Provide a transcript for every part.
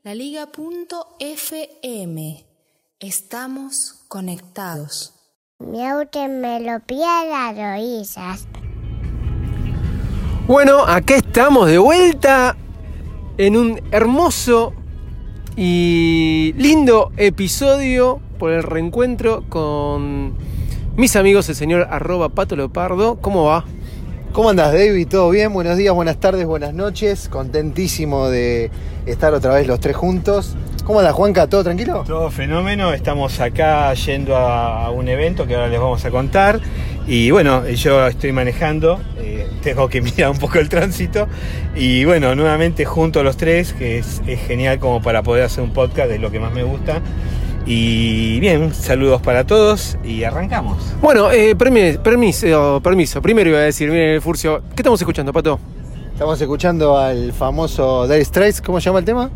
laliga.fm. Estamos conectados. Me lo pilla las rodillas. Bueno, acá estamos de vuelta en un hermoso y lindo episodio por el reencuentro con mis amigos, el señor @patolopardo. ¿Cómo va? ¿Cómo andás, David? ¿Todo bien? Buenos días, buenas tardes, buenas noches. Contentísimo de estar otra vez los tres juntos. ¿Cómo andás, Juanca? ¿Todo tranquilo? Todo fenómeno. Estamos acá yendo a un evento que ahora les vamos a contar. Y bueno, yo estoy manejando, tengo que mirar un poco el tránsito. Y bueno, nuevamente junto a los tres, que es genial como para poder hacer un podcast, es lo que más me gusta. Y bien, saludos para todos y arrancamos. Bueno, permiso. Primero iba a decir, miren, Furcio, ¿qué estamos escuchando, Pato? Estamos escuchando al famoso Dire Straits. ¿Cómo se llama el tema?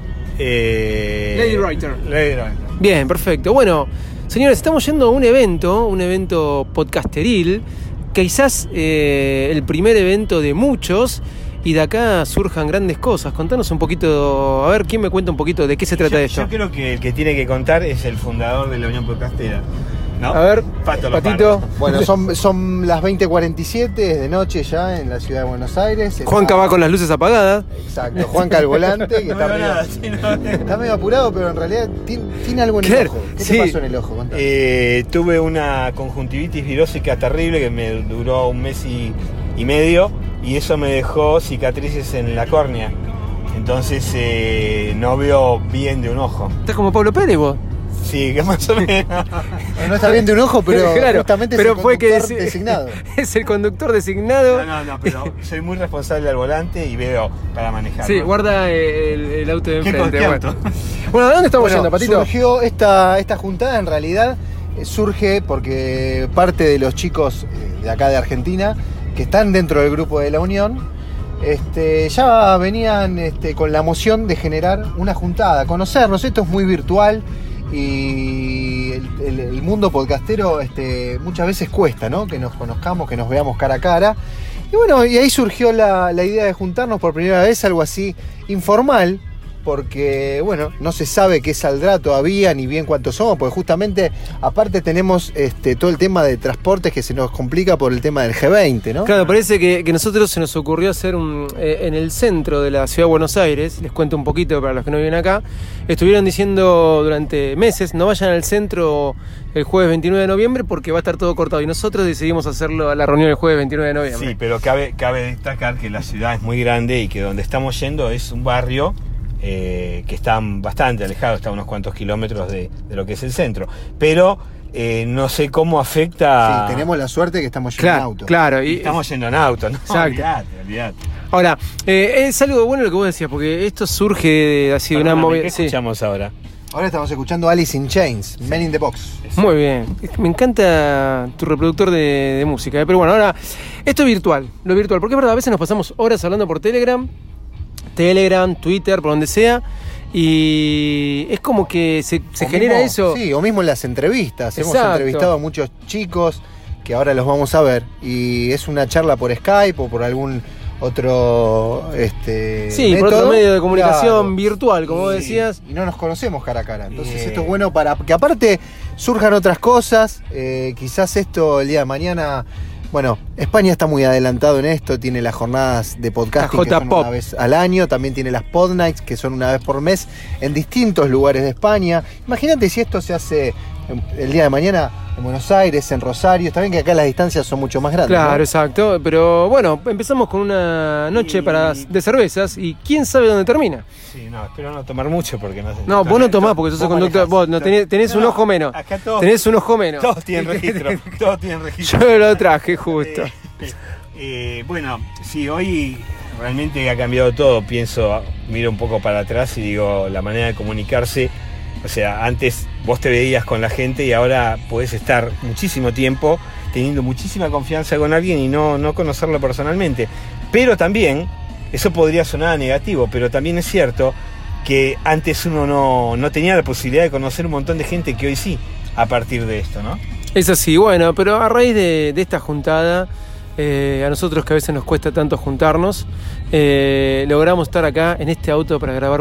Lady Writer. Lady Writer. Bien, perfecto. Bueno, señores, estamos yendo a un evento podcasteril, quizás el primer evento de muchos, y de acá surjan grandes cosas. Contanos un poquito, a ver, ¿quién me cuenta un poquito de qué se trata esto? Yo creo que el que tiene que contar es el fundador de la Unión Podcastera, ¿no? A ver, Patito. Bueno, son las 20:47 de noche ya en la ciudad de Buenos Aires. Juanca va con las luces apagadas. Exacto, Juanca al volante, que está medio apurado, pero en realidad tiene algo en el ojo. ¿Qué te pasó en el ojo? Tuve una conjuntivitis virósica terrible que me duró un mes y medio, y eso me dejó cicatrices en la córnea. Entonces no veo bien de un ojo. Estás como Pablo Pérez, vos. Sí, que más o menos. No está bien de un ojo, pero claro, justamente pero es el fue conductor que designado. Es el conductor designado. No, pero soy muy responsable al volante y veo para manejar. Sí, ¿no? guarda el auto de enfrente. ¿Qué auto? Bueno, ¿de dónde estamos yendo, Patito? Surgió esta juntada, en realidad surge porque parte de los chicos de acá de Argentina, que están dentro del grupo de la Unión, ya venían con la moción de generar una juntada, conocernos. Esto es muy virtual y el mundo podcastero muchas veces cuesta, ¿no? Que nos conozcamos, que nos veamos cara a cara. Y bueno, y ahí surgió la idea de juntarnos por primera vez, algo así informal, porque bueno, no se sabe qué saldrá todavía ni bien cuántos somos, porque justamente aparte tenemos todo el tema de transportes que se nos complica por el tema del G20, ¿no? Claro, parece que nosotros se nos ocurrió hacer en el centro de la ciudad de Buenos Aires. Les cuento un poquito para los que no viven acá. Estuvieron diciendo durante meses, no vayan al centro el jueves 29 de noviembre porque va a estar todo cortado, y nosotros decidimos hacerlo a la reunión el jueves 29 de noviembre. Sí, pero cabe destacar que la ciudad es muy grande y que donde estamos yendo es un barrio que está bastante alejado, está a unos cuantos kilómetros de lo que es el centro, pero no sé cómo afecta. Sí, tenemos la suerte que estamos yendo en auto. Claro, y estamos yendo en auto, ¿no? Exacto. Olvidate. Ahora, es algo bueno lo que vos decías, porque esto surge de así de una movida. ¿Qué escuchamos ahora? Ahora estamos escuchando Alice in Chains, Men in the Box. Muy bien, me encanta tu reproductor de música, pero bueno, ahora esto es virtual, porque es verdad, a veces nos pasamos horas hablando por Telegram, Twitter, por donde sea, y es como que se genera eso. Sí, o mismo en las entrevistas. Exacto. Hemos entrevistado a muchos chicos que ahora los vamos a ver, y es una charla por Skype o por algún otro sí, método, por otro medio de comunicación, claro, virtual, como vos decías. Y no nos conocemos cara a cara. Entonces esto es bueno para que aparte surjan otras cosas. Quizás esto el día de mañana. Bueno, España está muy adelantado en esto, tiene las jornadas de podcasting que son una vez al año, también tiene las Pod Nights que son una vez por mes en distintos lugares de España. Imagínate si esto se hace el día de mañana en Buenos Aires, en Rosario. Está bien que acá las distancias son mucho más grandes. Claro, ¿no? exacto, pero bueno, empezamos con una noche de cervezas y quién sabe dónde termina. Sí, no, espero no tomar mucho porque no sé. No, vos no tomás porque sos el conductor, vos no tenés un ojo menos. Acá tenés un ojo menos. Todos tienen registro, Yo lo traje justo. Bueno, sí, hoy realmente ha cambiado todo. Miro un poco para atrás y digo, la manera de comunicarse. O sea, antes vos te veías con la gente y ahora podés estar muchísimo tiempo teniendo muchísima confianza con alguien y no conocerlo personalmente. Pero también, eso podría sonar negativo, pero también es cierto que antes uno no tenía la posibilidad de conocer un montón de gente que hoy sí, a partir de esto, ¿no? Es así, bueno, pero a raíz de esta juntada, a nosotros que a veces nos cuesta tanto juntarnos, logramos estar acá en este auto para grabar un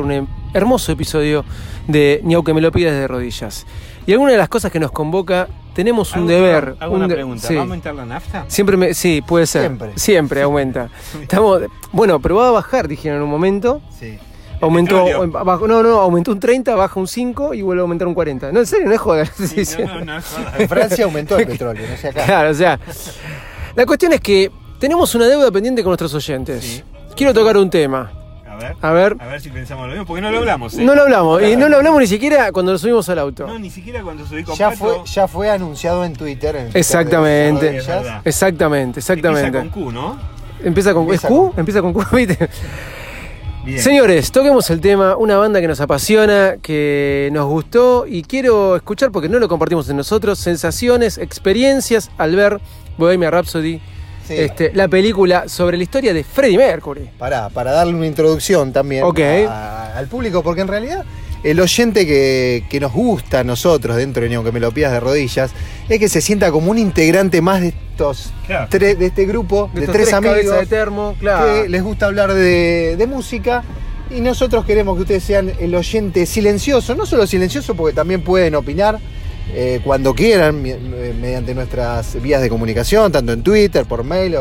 hermoso episodio de Ni aunque me lo pidas de rodillas. Y alguna de las cosas que nos convoca, tenemos un deber. Hago una pregunta, ¿va a aumentar la nafta? Sí, puede ser. Siempre aumenta. Pero va a bajar, dijeron en un momento. Sí. Aumentó un 30, baja un 5 y vuelve a aumentar un 40. No, en serio, no es joda. Sí, no es joda. En Francia aumentó el petróleo, no sé acá. Claro, o sea, la cuestión es que tenemos una deuda pendiente con nuestros oyentes. Sí. Quiero tocar un tema. A ver si pensamos lo mismo, porque no lo hablamos. No lo hablamos, y no lo hablamos ni siquiera cuando nos subimos al auto. No, ni siquiera cuando subí con ya fue anunciado en Twitter. Exactamente. Exactamente. Empieza con Q, ¿no? ¿Empieza con Q? Empieza con Q, ¿viste? Bien. Señores, toquemos el tema, una banda que nos apasiona, que nos gustó y quiero escuchar, porque no lo compartimos en nosotros, sensaciones, experiencias al ver Bohemian Rhapsody, sí. La película sobre la historia de Freddie Mercury. Para darle una introducción también al público, porque en realidad el oyente que nos gusta a nosotros dentro de Ni aunque me lo pidas de rodillas es que se sienta como un integrante más de estos de este grupo de tres amigos de termo, que les gusta hablar de música, y nosotros queremos que ustedes sean el oyente silencioso, no solo silencioso porque también pueden opinar cuando quieran mediante nuestras vías de comunicación, tanto en Twitter, por mail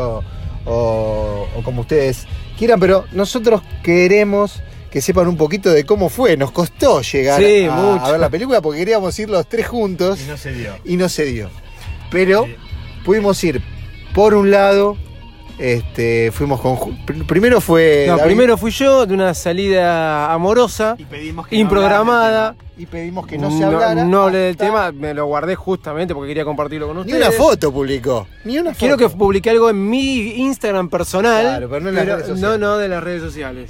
o como ustedes quieran, pero nosotros queremos que sepan un poquito de cómo fue. Nos costó llegar a ver la película porque queríamos ir los tres juntos. Y no se dio. Pero pudimos ir por un lado. Fuimos con. Primero fue. No, primero fui yo de una salida amorosa, y pedimos que improgramada. Y pedimos que no se hablara. No hablé del tema, me lo guardé justamente porque quería compartirlo con ustedes. Ni una foto publicó. Quiero que publique algo en mi Instagram personal. Claro, pero no en las redes sociales. No de las redes sociales.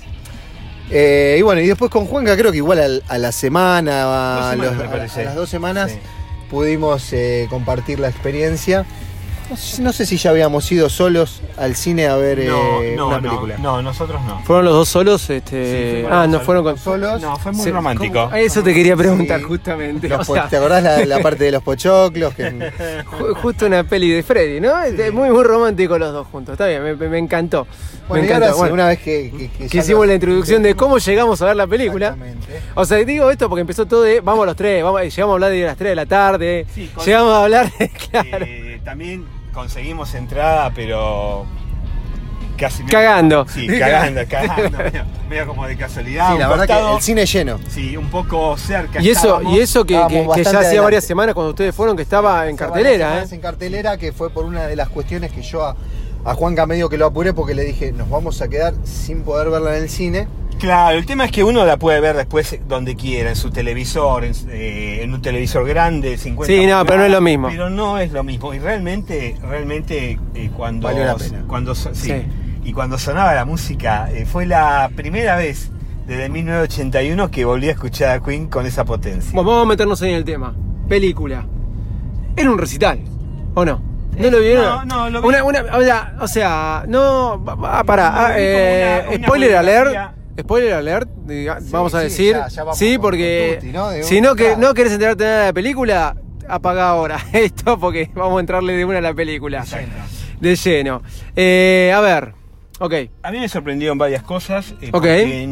Y bueno, y después con Juanca creo que igual a la semana, a las 2 semanas, pudimos compartir la experiencia. No sé si ya habíamos ido solos al cine a ver una película. No, nosotros no. ¿Fueron los dos solos? Sí, fueron con solos. No, fue muy romántico. Eso te quería preguntar justamente. ¿Te acordás la parte de los pochoclos? Justo una peli de Freddy, ¿no? Muy, muy romántico los dos juntos. Está bien, me encantó. Bueno, me encantó. Una vez que hicimos la introducción de cómo llegamos a ver la película. O sea, digo esto porque empezó todo de vamos los tres, llegamos a hablar de las 3 de la tarde. Sí, llegamos a hablar de. Claro. También conseguimos entrada, pero casi cagando. Sí, cagando, medio como de casualidad. Sí, la verdad que el cine lleno. Sí, un poco cerca. Y eso que ya hacía varias semanas cuando ustedes fueron, que estaba en cartelera. En cartelera, que fue por una de las cuestiones que yo a Juanca medio que lo apuré, porque le dije, nos vamos a quedar sin poder verla en el cine. Claro, el tema es que uno la puede ver después donde quiera, en su televisor, en un televisor grande, 50. Sí, no, pero no es lo mismo. Pero no es lo mismo. Y realmente cuando valió la pena. Y cuando sonaba la música, fue la primera vez desde 1981 que volví a escuchar a Queen con esa potencia. Bueno, vamos a meternos ahí en el tema. Película. Era un recital, ¿o no? ¿No lo vieron? No, lo vi. Spoiler alert. Spoiler alert, vamos a decir. Ya vamos porque tutti, ¿no? Si no querés enterarte nada de la película, apaga ahora esto porque vamos a entrarle de una a la película. De lleno. A ver, ok. A mí me sorprendieron varias cosas. Porque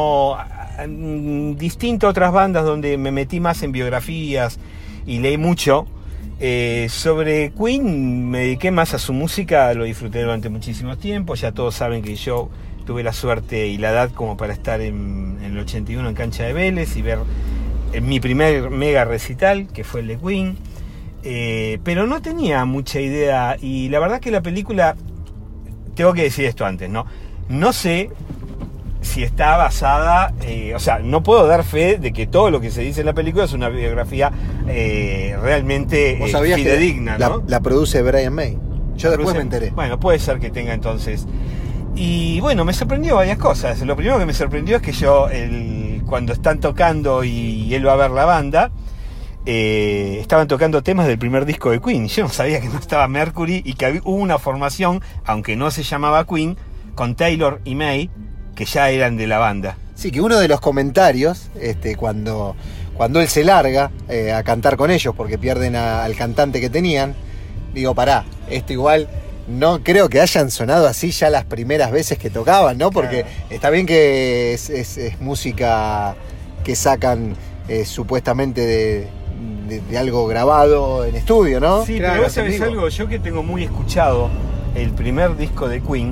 distinto a otras bandas donde me metí más en biografías y leí mucho. Sobre Queen me dediqué más a su música, lo disfruté durante muchísimo tiempo. Ya todos saben que yo tuve la suerte y la edad como para estar en el 81 en Cancha de Vélez y ver mi primer mega recital, que fue el de Queen, pero no tenía mucha idea, y la verdad que la película, tengo que decir esto antes, no sé si está basada, no puedo dar fe de que todo lo que se dice en la película es una biografía realmente fidedigna, ¿no? La produce Brian May. Yo después me enteré. Bueno, puede ser que tenga entonces. Y bueno, me sorprendió varias cosas. Lo primero que me sorprendió es que cuando están tocando y él va a ver la banda, estaban tocando temas del primer disco de Queen. Yo no sabía que no estaba Mercury y que hubo una formación, aunque no se llamaba Queen, con Taylor y May, que ya eran de la banda. Sí, que uno de los comentarios, cuando él se larga a cantar con ellos, porque pierden al cantante que tenían, digo, pará, esto igual no creo que hayan sonado así ya las primeras veces que tocaban, ¿no? Porque está bien que es música que sacan supuestamente de algo grabado en estudio, ¿no? Sí, Claro, pero vos sabés algo, yo que tengo muy escuchado el primer disco de Queen,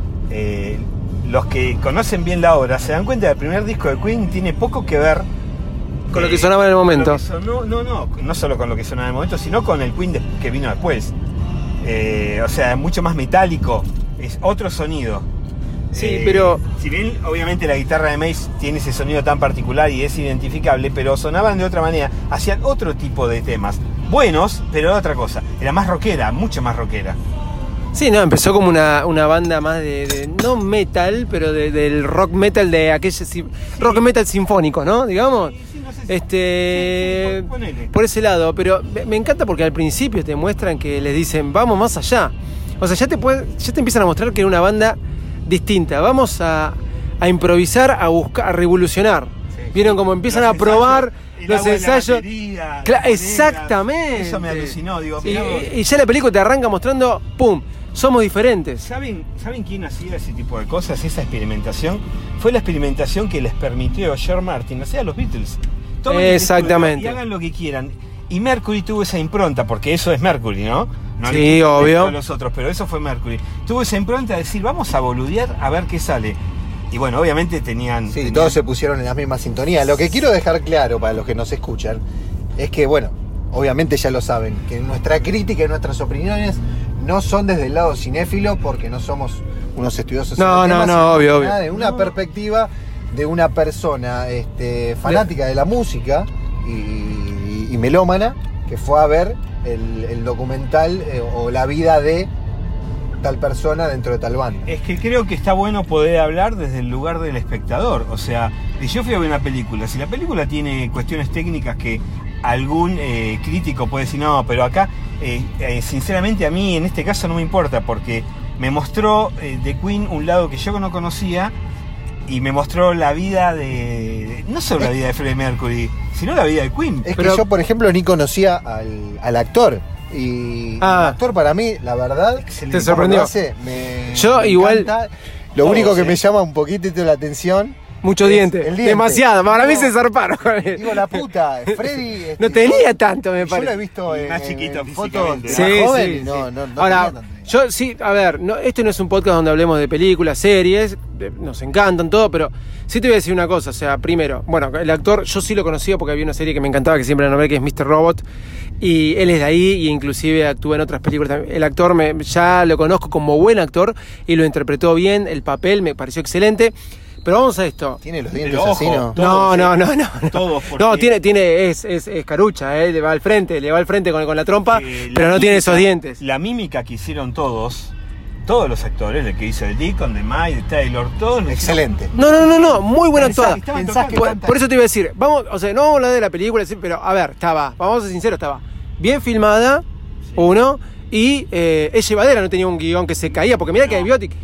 los que conocen bien la obra se dan cuenta que el primer disco de Queen tiene poco que ver Con lo que sonaba en el momento. No solo con lo que sonaba en el momento, sino con el Queen que vino después. O sea, es mucho más metálico, es otro sonido. Sí, pero... Si bien obviamente la guitarra de Mace tiene ese sonido tan particular y es identificable, pero sonaban de otra manera, hacían otro tipo de temas. Buenos, pero era otra cosa. Era más rockera, mucho más rockera. Sí, no, empezó como una banda más de no metal, pero del rock metal de aquella... Rock metal sinfónico, ¿no? Digamos. Sí, no sé si- ponele. Por ese lado, pero me encanta porque al principio te muestran que les dicen, vamos más allá. O sea, ya te empiezan a mostrar que era una banda distinta. Vamos a improvisar, a buscar, a revolucionar. Sí. Vieron cómo empiezan Los a probar ensayos, el los agua en la ensayos. batería, Exactamente. Eso me alucinó, digo, Sí, mirá vos. y ya la película te arranca mostrando, ¡pum! Somos diferentes. ¿Saben quién hacía ese tipo de cosas, esa experimentación? Fue la experimentación que les permitió George Martin, o sea, los Beatles. Tomen el Exactamente. estudio y hagan lo que quieran. Y Mercury tuvo esa impronta, porque eso es Mercury, ¿no? No Sí, le quito obvio. mérito a los otros, pero eso fue Mercury. Tuvo esa impronta de decir, vamos a boludear a ver qué sale. Y bueno, obviamente tenían... Sí, todos se pusieron en la misma sintonía. Lo que quiero dejar claro para los que nos escuchan es que, bueno, obviamente ya lo saben, que nuestra crítica y nuestras opiniones no son desde el lado cinéfilo, porque no somos unos estudiosos. No, en el tema, no, sino obvio, nada, obvio. de una perspectiva de una persona fanática de la música y melómana, que fue a ver el documental o la vida de tal persona dentro de tal banda. Es que creo que está bueno poder hablar desde el lugar del espectador. O sea, si yo fui a ver una película, si la película tiene cuestiones técnicas que algún crítico puede decir, no, pero acá, sinceramente a mí en este caso no me importa, porque me mostró de Queen un lado que yo no conocía, y me mostró la vida no solo la vida de Freddie Mercury, sino la vida de Queen. Es Pero- que yo, por ejemplo, ni conocía al actor. Y el actor, para mí, la verdad, Excelente. Te sorprendió. como lo hace, me Igual- encanta. Lo Todos, único que ¿eh? me llama un poquitito la atención, Mucho Es diente. el diente. Demasiado. Para mí No. se zarparon con él. digo, la puta, Freddy... No tenía tanto, me Yo lo he parece. visto Y más en chiquito fotos físicamente. de Sí, más joven, sí, y no tenía Ahora, tanto. yo sí, a ver, esto no es un podcast donde hablemos de películas, series, nos encantan todo, pero sí te voy a decir una cosa, o sea, primero, bueno, el actor yo sí lo conocía porque había una serie que me encantaba, que siempre la nombré, que es Mr. Robot, y él es de ahí, y inclusive actúa en otras películas también. El actor ya lo conozco como buen actor, y lo interpretó bien, el papel me pareció excelente, pero vamos a esto. Tiene los dientes Pero así, ojo, ¿no? Todos, No. Todos, porque- No, es carucha, le va al frente con la trompa, la pero no tiene mímica- esos dientes. La mímica que hicieron todos los actores, el que hizo el Deacon, de Mike, de Taylor, todos lo Excelente. No, muy buena actuada. Estaban Pensás que tocando. Por eso te iba a decir, vamos, o sea, no vamos a hablar de la película, sí, pero a ver, vamos a ser sinceros, estaba bien filmada, uno, y es llevadera, no tenía un guión que se caía, porque mira que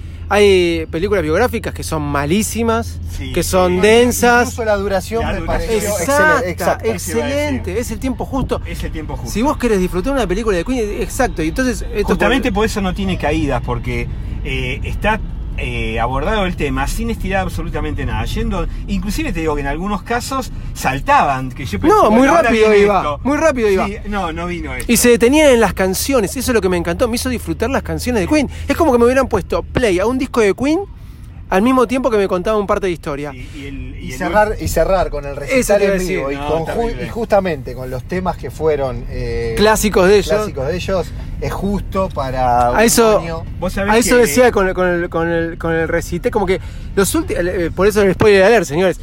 hay películas biográficas que son malísimas, Sí, que son sí. densas. Incluso la duración La me duración. pareció Exacta, exacta. excelente, es el tiempo justo. Es el tiempo justo. Si vos querés disfrutar una película de Queen, exacto, y entonces... esto Justamente por eso no tiene caídas, porque está abordado el tema sin estirar absolutamente nada. Inclusive te digo que en algunos casos saltaban, que yo pensé, No, muy bueno, ahora rápido viene iba, esto. muy rápido iba. Sí, no vino esto. Y se detenían en las canciones, eso es lo que me encantó, me hizo disfrutar las canciones de Queen. Es como que me hubieran puesto play a un disco de Queen al mismo tiempo que me contaba un parte de historia. Y cerrar con el Eso recital te iba a en vivo decir. No, terrible. y justamente con los temas que fueron Clásicos de ellos. clásicos de ellos, es justo para A eso, un año. Vos sabés a eso que- decía con el recital, como que los últimos, por eso el spoiler alert, señores.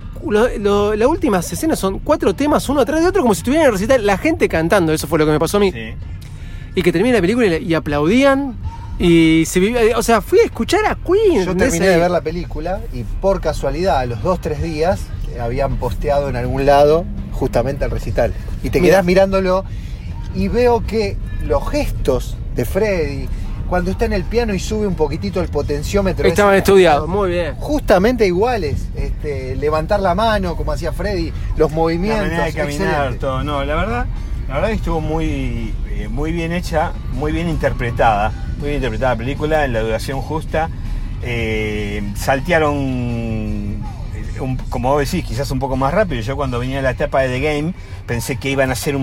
Las últimas escenas son 4 temas uno atrás de otro, como si estuvieran en el recital, la gente cantando, eso fue lo que me pasó a mí. Sí. Y que termina la película y aplaudían. Y se vivía, o sea, fui a escuchar a Queen. Yo terminé de ver la película y por casualidad a los 2-3 días habían posteado en algún lado justamente el recital. Y te quedás mirándolo y veo que los gestos de Freddy, cuando está en el piano y sube un poquitito el potenciómetro, Estaban estudiados, muy bien. justamente iguales, levantar la mano como hacía Freddy, los La movimientos, manera de caminar, excelente. todo. No, la verdad que estuvo muy bien hecha, muy bien interpretada la película en la duración justa. Saltearon como vos decís, quizás un poco más rápido. Yo cuando venía la etapa de The Game pensé que iban a hacer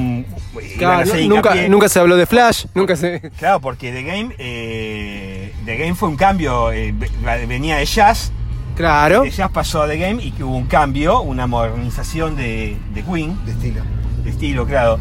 nunca se habló de Flash, nunca se... Claro, porque The Game fue un cambio, venía de Jazz. Claro. De Jazz pasó a The Game y que hubo un cambio, una modernización de Queen. De estilo, claro.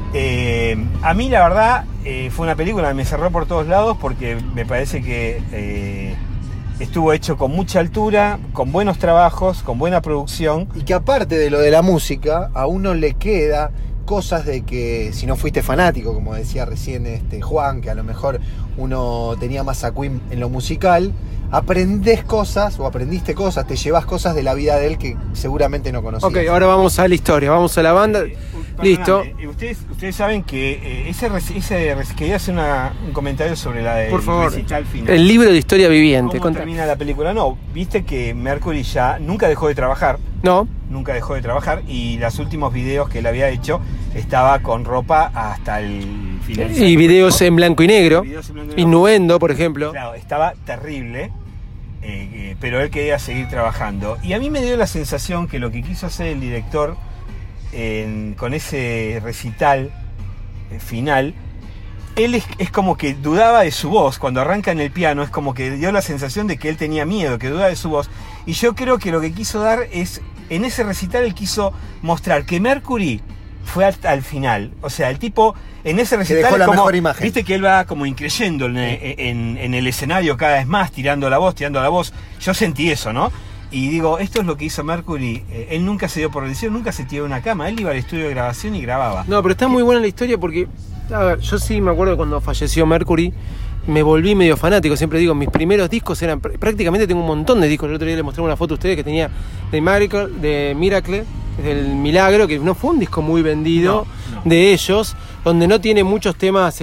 A mí la verdad fue una película que me cerró por todos lados porque me parece que estuvo hecho con mucha altura, con buenos trabajos, con buena producción. Y que aparte de lo de la música, a uno le queda cosas de que si no fuiste fanático, como decía recién Juan, que a lo mejor uno tenía más a Queen en lo musical, aprendiste cosas, te llevas cosas de la vida de él que seguramente no conocías. Ok, ahora vamos a la historia, vamos a la banda. Listo. Ustedes saben que quería hacer un comentario sobre la de recital final. El libro de historia viviente. ¿Cómo termina la película? No, viste que Mercury ya nunca dejó de trabajar. No. Nunca dejó de trabajar y los últimos videos que él había hecho estaba con ropa hasta el final. Y videos en blanco y negro. Innuendo, por ejemplo. Claro, estaba terrible. Pero él quería seguir trabajando. Y a mí me dio la sensación que lo que quiso hacer el director con ese recital final, él es como que dudaba de su voz. Cuando arranca en el piano es como que dio la sensación de que él tenía miedo, que dudaba de su voz. Y yo creo que lo que quiso dar es, en ese recital él quiso mostrar que Mercury fue hasta el final. O sea, el tipo en ese recital dejó la mejor imagen. Viste que él va como increyendo en el escenario cada vez más, tirando la voz. Yo sentí eso, ¿no? Y digo, esto es lo que hizo Mercury. Él nunca se dio por vencido, nunca se tiró una cama. Él iba al estudio de grabación y grababa. No, pero está muy buena la historia porque, a ver, yo sí me acuerdo cuando falleció Mercury, me volví medio fanático. Siempre digo, mis primeros discos eran, prácticamente tengo un montón de discos. El otro día les mostré una foto a ustedes que tenía de Miracle, del Milagro, que no fue un disco muy vendido de ellos, donde no tiene muchos temas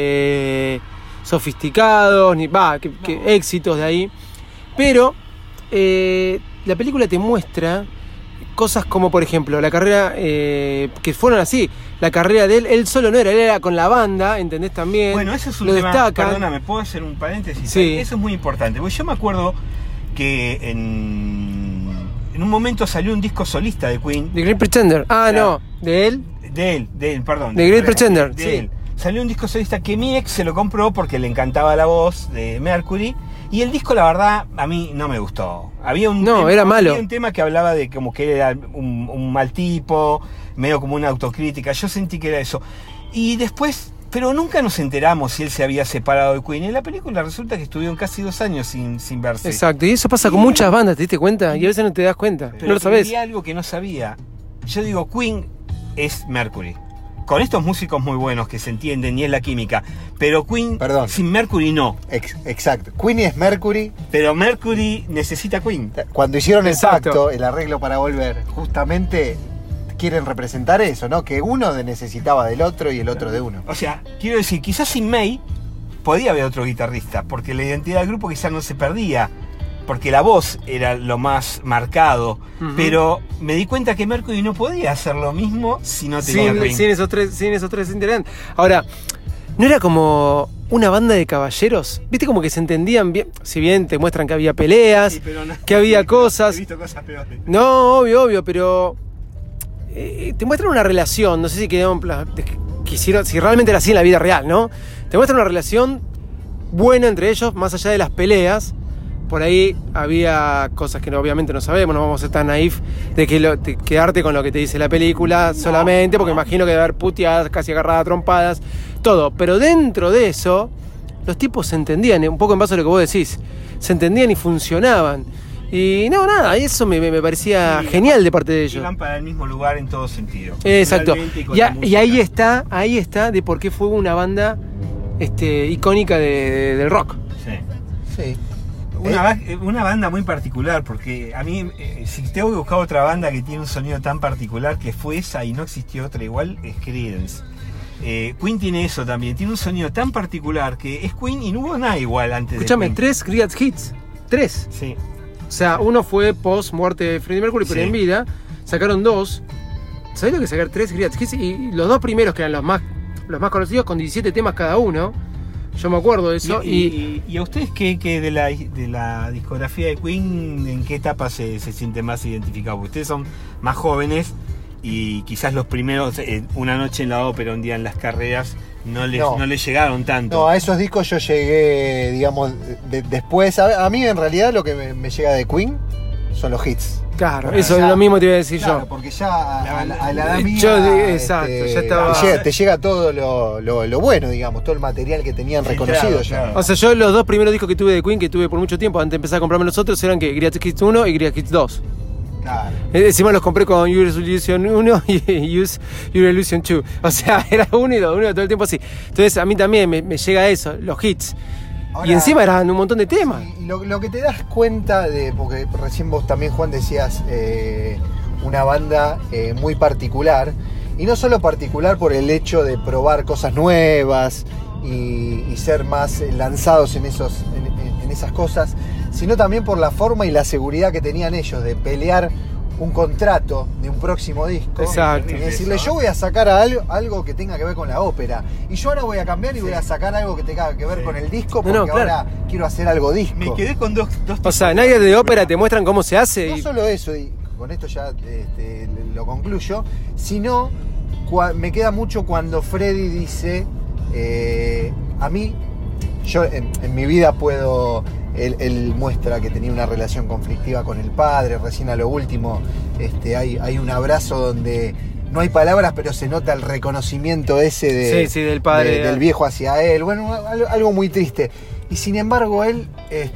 sofisticados, ni éxitos de ahí. Pero la película te muestra cosas como, por ejemplo, la carrera que fueron así. La carrera de él solo no era, él era con la banda, ¿entendés? También. Bueno, eso es un lo tema, destacan. Perdóname, ¿puedo hacer un paréntesis? Sí. Eso es muy importante, porque yo me acuerdo que en un momento salió un disco solista de Queen. The Great Pretender. Claro. No, ¿de él? De él, perdón. The Great Pretender, de sí. él. Salió un disco solista que mi ex se lo compró porque le encantaba la voz de Mercury. Y el disco, la verdad, a mí no me gustó. Había un tema que hablaba de como que era un mal tipo, medio como una autocrítica. Yo sentí que era eso. Y después, pero nunca nos enteramos si él se había separado de Queen. En la película resulta que estuvieron casi 2 años sin verse. Exacto, y eso pasa con muchas bandas, ¿te diste cuenta? Y a veces no te das cuenta, pero no lo sabés. Había algo que no sabía. Yo digo, Queen es Mercury. Con estos músicos muy buenos que se entienden y es la química. Pero Queen sin Mercury no. Exacto. Queen es Mercury. Pero Mercury necesita Queen. Cuando hicieron el pacto, el arreglo para volver, justamente quieren representar eso, ¿no? Que uno necesitaba del otro y el otro de uno. O sea, quiero decir, quizás sin May podía haber otro guitarrista, porque la identidad del grupo quizás no se perdía. Porque la voz era lo más marcado, pero me di cuenta que Mercury no podía hacer lo mismo si no tenía Queen. Sin esos tres integrantes. Ahora, ¿no era como una banda de caballeros? ¿Viste como que se entendían bien? Si bien te muestran que había peleas, que había cosas. He visto cosas peores. No, obvio, pero te muestran una relación, no sé si si realmente era así en la vida real, ¿no? Te muestran una relación buena entre ellos, más allá de las peleas. Por ahí había cosas que obviamente no sabemos, no vamos a ser tan naif de quedarte con lo que te dice la película solamente, porque imagino que debe haber puteadas, casi agarradas, trompadas, todo. Pero dentro de eso, los tipos se entendían, un poco en base a lo que vos decís, se entendían y funcionaban. Y nada, eso me parecía genial de parte de ellos. Iban para el mismo lugar en todo sentido. Exacto. Y ahí está de por qué fue una banda icónica del rock. Sí. Una banda muy particular, porque a mí, si tengo que buscar otra banda que tiene un sonido tan particular que fue esa y no existió otra igual, es Creedence. Queen tiene eso también, tiene un sonido tan particular que es Queen y no hubo nada igual antes. Escuchame, de Queen. 3 Greatest Hits. 3. Sí. O sea, uno fue post muerte de Freddie Mercury, pero en vida. Sacaron 2. ¿Sabés lo que sacar 3 Greatest Hits? Y los 2 primeros, que eran los más conocidos, con 17 temas cada uno, Yo me acuerdo de eso. ¿Y a ustedes qué de la discografía de Queen, en qué etapa se sienten más identificados? Porque ustedes son más jóvenes y quizás los primeros, Una noche en la ópera, Un día en las carreras, no les llegaron tanto. No, a esos discos yo llegué, digamos, después. A mí en realidad lo que me llega de Queen son los hits. Claro, eso es lo mismo te iba a decir yo. Porque ya a la edad mía, exacto, ya estaba. Te llega todo lo bueno, digamos, todo el material que tenían reconocido ya. Claro. O sea, yo los dos primeros discos que tuve de Queen, que tuve por mucho tiempo, antes de empezar a comprarme los otros, eran que Greatest Hits 1 y Greatest Hits 2. Claro. Encima los compré con Your Illusion 1 y Your Illusion 2. O sea, era uno y dos, todo el tiempo así. Entonces a mí también me llega eso, los hits. Ahora, y encima eran un montón de temas. Y lo que te das cuenta porque recién vos también, Juan, decías una banda muy particular. Y no solo particular por el hecho de probar cosas nuevas y ser más lanzados en esas cosas, sino también por la forma y la seguridad que tenían ellos de pelear un contrato de un próximo disco. Exacto. Y decirle, yo voy a sacar algo que tenga que ver con la ópera. Y yo ahora voy a cambiar y voy a sacar algo que tenga que ver con el disco, porque ahora quiero hacer algo disco. Me quedé con dos O sea, nadie de ópera te muestran cómo se hace. No solo eso, y con esto ya lo concluyo, sino me queda mucho cuando Freddie dice, a mí, yo en mi vida puedo... Él muestra que tenía una relación conflictiva con el padre. Recién a lo último hay un abrazo donde no hay palabras, pero se nota el reconocimiento ese del padre, del viejo hacia él. Bueno, algo muy triste. Y sin embargo él,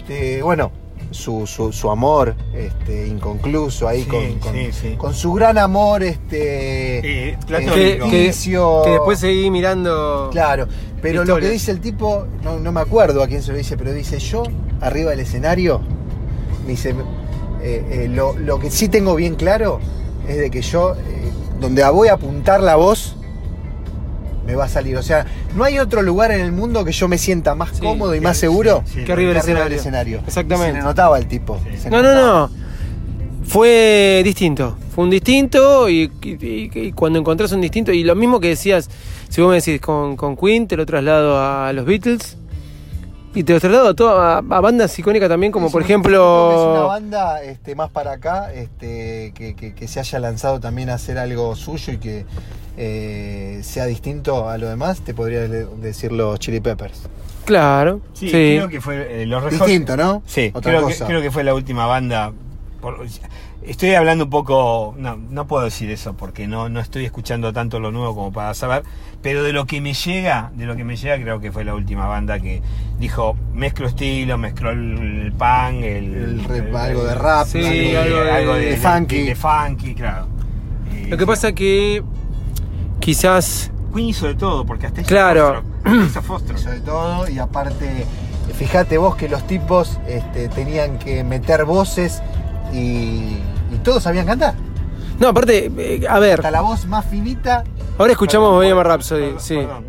su amor inconcluso ahí, con su gran amor platónico, que después seguí mirando. Claro, pero historias. Lo que dice el tipo, no me acuerdo a quién se lo dice, pero dice: yo arriba del escenario, me dice, lo que sí tengo bien claro es de que yo donde voy a apuntar la voz me va a salir. O sea, no hay otro lugar en el mundo que yo me sienta más cómodo y más seguro que arriba del escenario. Exactamente. Se le notaba el tipo. No. Fue distinto. Fue un distinto y cuando encontrás un distinto, y lo mismo que decías, si vos me decís con Queen, te lo traslado a los Beatles. Y te lo traslado a bandas icónicas también, como por ejemplo... Es una banda más para acá, que se haya lanzado también a hacer algo suyo y que sea distinto a lo demás, te podría decir los Chili Peppers. Claro, sí. Creo que fue distinto, ¿no? Sí, creo que fue la última banda... Estoy hablando un poco, no puedo decir eso porque no estoy escuchando tanto lo nuevo como para saber, pero de lo que me llega creo que fue la última banda que dijo, mezclo estilo, mezcló el punk, algo de rap, algo de funky. De funky, claro. Lo que pasa que quizás Queen hizo de todo, porque hasta hizo Foster. Hizo de todo, y aparte, fíjate vos que los tipos tenían que meter voces y todos sabían cantar. No, aparte, a ver. Hasta la voz más finita. Ahora escuchamos Bohemian Rhapsody. Perdón.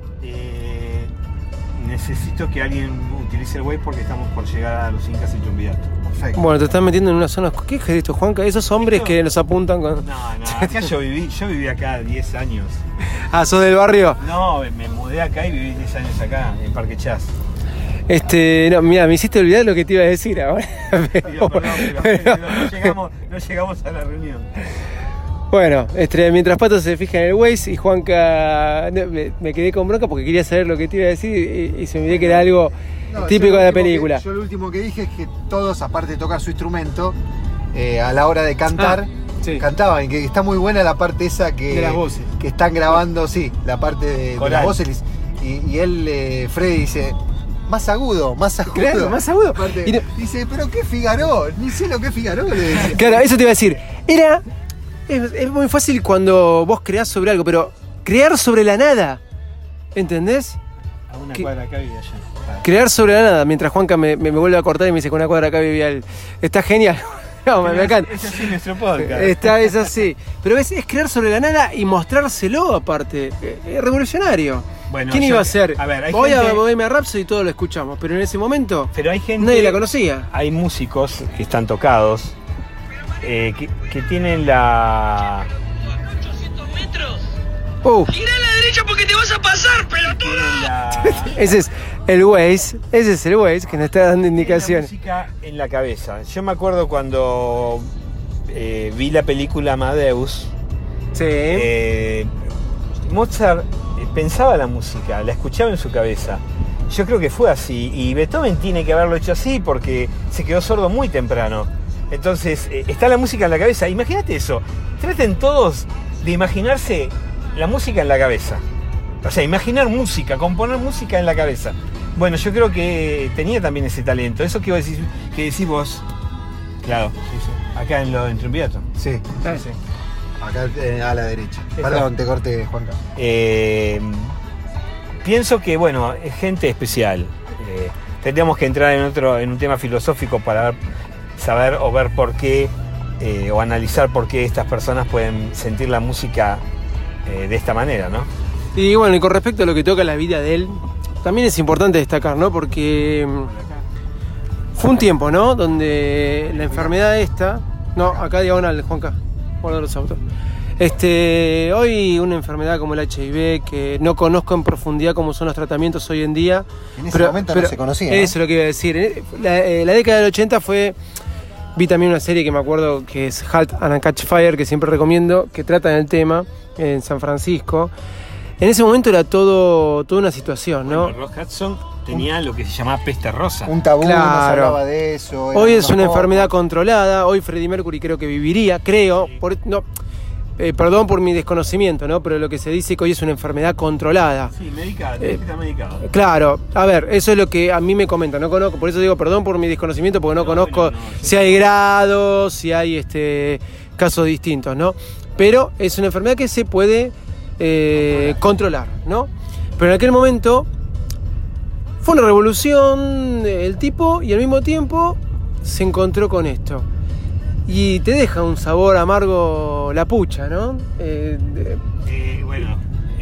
Necesito que alguien utilice el Waze porque estamos por llegar a los Incas y Chumbidato. Perfecto. Bueno, te están metiendo en una zona. ¿Qué es esto, Juanca? Esos hombres que nos apuntan con. No, acá yo viví acá 10 años. Ah, ¿sos del barrio? No, me mudé acá y viví 10 años acá, en Parque Chas. No, mira, me hiciste olvidar lo que te iba a decir ahora. Pero no llegamos a la reunión. Bueno, mientras Pato se fija en el Waze y Juanca, me quedé con bronca porque quería saber lo que te iba a decir y se me olvidó que era algo típico de la película. Yo lo último que dije es que todos, aparte de tocar su instrumento, a la hora de cantar, cantaban, y que está muy buena la parte esa de las voces. Que están grabando, la parte de las voces, y él, Freddy, dice... Más agudo. Claro, más agudo. Dice, pero ¿qué Figaro? Ni sé lo que es Figaro, le decía. Claro, eso te iba a decir. Es muy fácil cuando vos creás sobre algo, pero crear sobre la nada, ¿entendés? A una cuadra acá vivía allá. Crear sobre la nada, mientras Juanca me vuelve a cortar y me dice que una cuadra acá vivía él. Está genial. No, me encanta. Es así nuestro podcast. Es así. Pero es crear sobre la nada y mostrárselo aparte. Es revolucionario. Bueno, ¿quién iba a ser? A ver, voy a Bohemian Rhapsody y todos lo escuchamos, pero en ese momento nadie la conocía. Hay músicos que están tocados, que tienen la... 800 metros. Gira a la derecha porque te vas a pasar, pelotudo. Ese es El Waze, ese es el Waze que nos está dando indicaciones. La música en la cabeza. Yo me acuerdo cuando vi la película Amadeus. Sí. Mozart pensaba la música, la escuchaba en su cabeza. Yo creo que fue así, y Beethoven tiene que haberlo hecho así porque se quedó sordo muy temprano. Entonces, está la música en la cabeza. Imagínate eso. Traten todos de imaginarse la música en la cabeza. O sea, imaginar música, componer música en la cabeza. Bueno, yo creo que tenía también ese talento. Eso que decís vos. Claro, sí. Acá en Triunvirato. Sí. Sí. Acá a la derecha. Perdón, te corté, Juanca. Pienso que, bueno, es gente especial. Tendríamos que entrar en un tema filosófico para saber o ver por qué, o analizar por qué estas personas pueden sentir la música de esta manera, ¿no? Y bueno, y con respecto a lo que toca la vida de él, también es importante destacar, ¿no? Porque fue un tiempo, ¿no? Donde la enfermedad esta... No, acá diagonal, Juanca, guarda los autos. Hoy una enfermedad como el HIV, que no conozco en profundidad cómo son los tratamientos hoy en día. En ese momento no se conocía, ¿no? Eso es lo que iba a decir. La década del 80 fue... Vi también una serie que me acuerdo que es Halt and Catch Fire, que siempre recomiendo, que trata del tema en San Francisco. En ese momento era toda una situación, ¿no? Bueno, Rock Hudson tenía lo que se llamaba peste rosa. Un tabú, Claro. no se hablaba de eso. Hoy es una enfermedad controlada. Hoy Freddie Mercury creo que viviría, perdón por mi desconocimiento, ¿no? Pero lo que se dice que hoy es una enfermedad controlada. Sí, medicada, tiene que estar medicado. Claro, a ver, eso es lo que a mí me comentan, no conozco, por eso digo perdón por mi desconocimiento, porque no conozco si hay grados, si hay casos distintos, ¿no? Pero es una enfermedad que se puede controlar, ¿no? Pero en aquel momento fue una revolución el tipo y al mismo tiempo se encontró con esto. Y te deja un sabor amargo la pucha, ¿no? Bueno,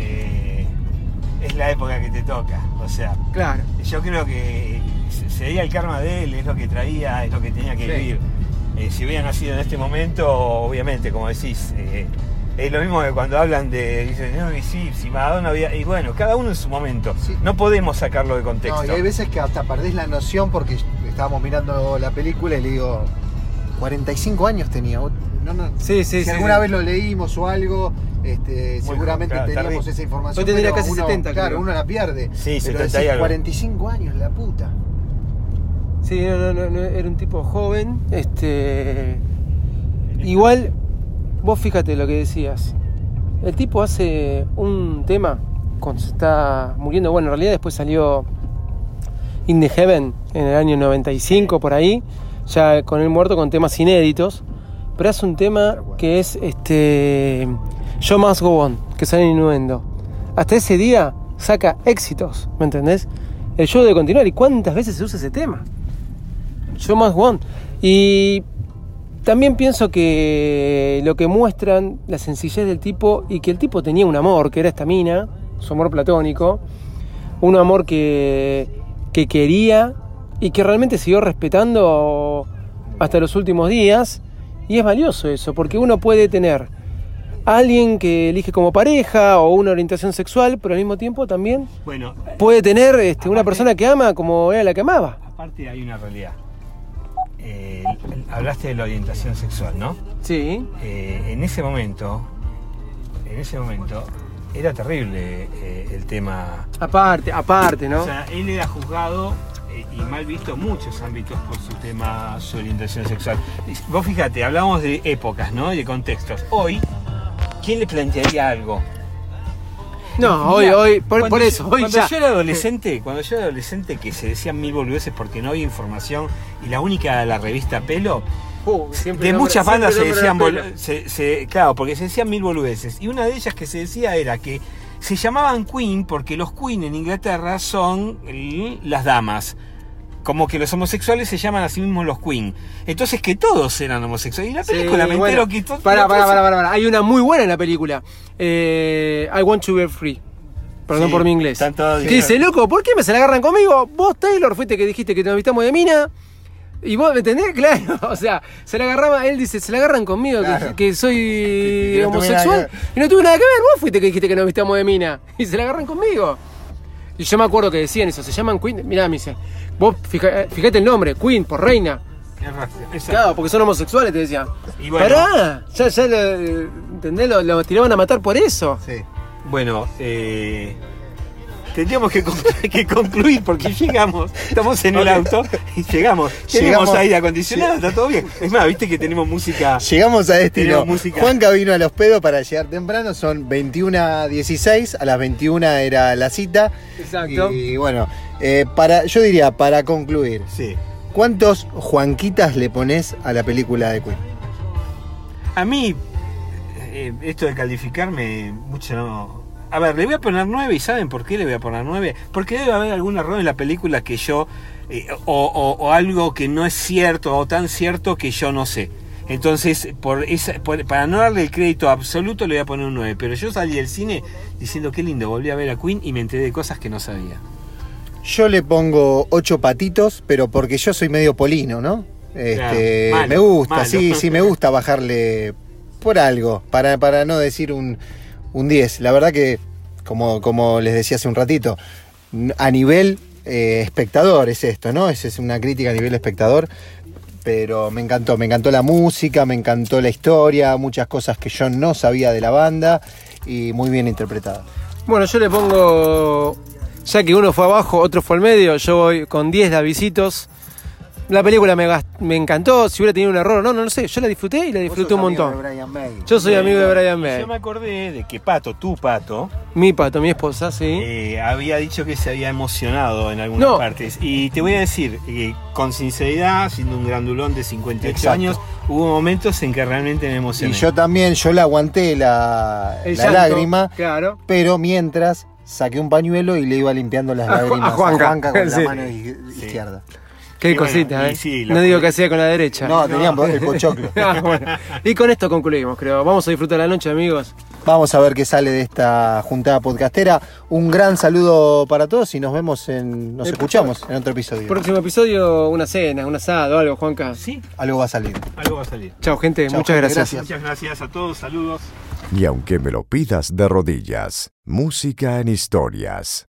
es la época que te toca, o sea, Claro. yo creo que sería el karma de él, es lo que traía, es lo que tenía que vivir. Si hubiera nacido en este momento, obviamente, como decís, es lo mismo que cuando hablan dicen, no, y sí, si Maradona había... Y bueno, cada uno en su momento, Sí. no podemos sacarlo de contexto. No, y hay veces que hasta perdés la noción porque estábamos mirando la película y le digo, 45 años tenía. No. Sí, Si alguna vez lo leímos o algo, seguramente claro, teníamos terrible. esa información. Hoy tendría pero casi 70, claro, creo. uno la pierde. Sí, pero 70 y decís, algo. 45 años, la puta. Sí, no, era un tipo joven. Igual, vos fíjate lo que decías. El tipo hace un tema cuando se está muriendo. Bueno, en realidad después salió In the Heaven en el año 95, por ahí, ya con él muerto, con temas inéditos. Pero hace un tema que es Show Must Go On, que sale en Innuendo. Hasta ese día saca éxitos, ¿me entendés? El show debe continuar. ¿Y cuántas veces se usa ese tema? Show Must Go On. Y también pienso que lo que muestran, la sencillez del tipo, y que el tipo tenía un amor, que era esta mina, su amor platónico, un amor que quería y que realmente siguió respetando hasta los últimos días. Y es valioso eso, porque uno puede tener a alguien que elige como pareja o una orientación sexual, pero al mismo tiempo también Bueno, puede tener una persona que ama como era la que amaba. aparte hay una realidad. Hablaste de la orientación sexual, ¿no? Sí. En ese momento era terrible el tema. Aparte, ¿no? O sea, él era juzgado y mal visto en muchos ámbitos por su tema, su orientación sexual. Vos fíjate, hablamos de épocas, ¿no? Y de contextos. Hoy, ¿quién le plantearía algo? No, Mirá, hoy, por eso, hoy cuando ya. yo era adolescente, que se decían 1000 boludeces porque no había información y la única era la revista Pelo, de muchas bandas se decían claro, porque se decían 1000 boludeces. Y una de ellas que se decía era que se llamaban Queen porque los Queen en Inglaterra son las damas. Como que los homosexuales se llaman a sí mismos los Queen. Entonces que todos eran homosexuales. Y la película me entero que todos... Para. Hay una muy buena en la película. I Want to Be Free. Perdón Sí, por mi inglés. están todos Que dice, loco, ¿por qué me se la agarran conmigo? Vos, Taylor, fuiste que dijiste que nos vistamos de mina. Y vos, ¿me entendés? Claro, o sea, se la agarraba, él dice, se la agarran conmigo, Claro. que soy Que no tuve homosexual. nada que ver. Y no tuve nada que ver, vos fuiste que dijiste que nos vistamos de mina. Y se la agarran conmigo. Y yo me acuerdo que decían eso, se llaman Queen. Mirá, me dice, vos fijate el nombre, Queen, por reina. Claro, porque son homosexuales, te decía. Y bueno, pará, ya ¿entendés? Lo tiraban a matar por eso. Sí. bueno, tendríamos que concluir porque llegamos, estamos en el auto y llegamos. Tenemos aire acondicionado, está todo bien. Es más, viste que tenemos música. Llegamos a destino. Tenemos música. Juanca vino a Los Pedos para llegar temprano, son 21:16, a las 21 era la cita. Exacto. Y bueno, yo diría, para concluir, Sí. ¿cuántos Juanquitas le pones a la película de Queen? A mí, esto de calificarme, mucho no. A ver, le voy a poner 9, ¿y saben por qué le voy a poner 9? Porque debe haber algún error en la película que yo, o algo que no es cierto, o tan cierto que yo no sé. Entonces, para no darle el crédito absoluto, le voy a poner un 9. Pero yo salí del cine diciendo, qué lindo, volví a ver a Queen y me enteré de cosas que no sabía. Yo le pongo 8 patitos, pero porque yo soy medio polino, ¿no? Claro, me gusta, malo. sí, me gusta bajarle por algo, para no decir un 10. La verdad que, como les decía hace un ratito, a nivel espectador es esto, ¿no? Es una crítica a nivel espectador, pero me encantó la música, me encantó la historia, muchas cosas que yo no sabía de la banda y muy bien interpretada. Bueno, yo le pongo, ya que uno fue abajo, otro fue al medio, yo voy con 10 Davisitos. La película me encantó, si hubiera tenido un error, no sé, yo la disfruté y la disfruté un montón. Yo soy amigo de Brian May. Yo me acordé de que Pato, tu Pato, Mi Pato, mi esposa, sí. había dicho que se había emocionado en algunas partes. Y te voy a decir, con sinceridad, siendo un grandulón de 58 Exacto. años, hubo momentos en que realmente me emocioné. Y yo también, yo la aguanté la llanto, lágrima, claro. pero mientras saqué un pañuelo y le iba limpiando las lágrimas a Juanca. con Sí. la mano izquierda. Qué Y bueno, cosita, y sí, no digo que hacía con la derecha. No, teníamos el pochoclo. Bueno. Y con esto concluimos, creo. Vamos a disfrutar la noche, amigos. Vamos a ver qué sale de esta juntada podcastera. Un gran saludo para todos y nos vemos nos escuchamos en otro episodio. Próximo episodio, una cena, un asado, algo, Juanca. Sí, Algo va a salir. algo va a salir. Chao, gente. Chao, muchas gente, gracias. gracias. Muchas gracias a todos, saludos. Y aunque me lo pidas de rodillas, música en historias.